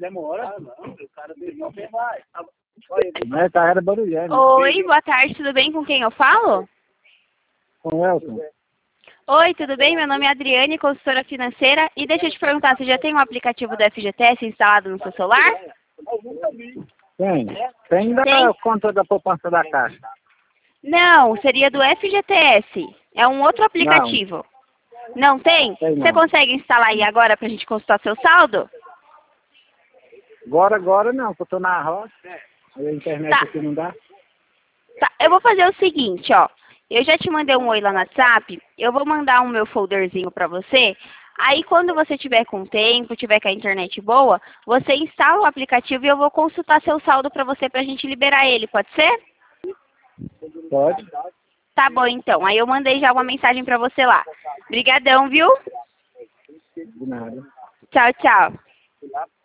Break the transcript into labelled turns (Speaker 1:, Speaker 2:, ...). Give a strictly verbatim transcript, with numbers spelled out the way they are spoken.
Speaker 1: demora. Ah, não, o cara dele não vem mais.
Speaker 2: Mas tá, era barulhando.
Speaker 3: Oi, boa tarde, tudo bem? Com quem eu falo?
Speaker 2: Com o Elton.
Speaker 3: Oi, tudo bem? Meu nome é Adriane, consultora financeira. E deixa eu te perguntar, você já tem um aplicativo do F G T S instalado no seu celular?
Speaker 2: Tem. Tem da
Speaker 3: Tem?
Speaker 2: conta da poupança da Caixa.
Speaker 3: Não, seria do F G T S. É um outro aplicativo. Não, tem?
Speaker 2: Tem não.
Speaker 3: Você consegue instalar aí agora pra gente consultar seu saldo?
Speaker 2: Agora, agora não, porque eu tô na roça. A internet
Speaker 3: Tá.
Speaker 2: aqui não dá.
Speaker 3: Tá, eu vou fazer o seguinte, ó. Eu já te mandei um oi lá no WhatsApp. Eu vou mandar um meu folderzinho pra você. Aí quando você tiver com tempo, tiver com a internet boa, você instala o aplicativo e eu vou consultar seu saldo pra você pra gente liberar ele, pode ser?
Speaker 2: Pode.
Speaker 3: Tá bom então. Aí eu mandei já uma mensagem pra você lá. Obrigadão, viu?
Speaker 2: De nada.
Speaker 3: Tchau, tchau.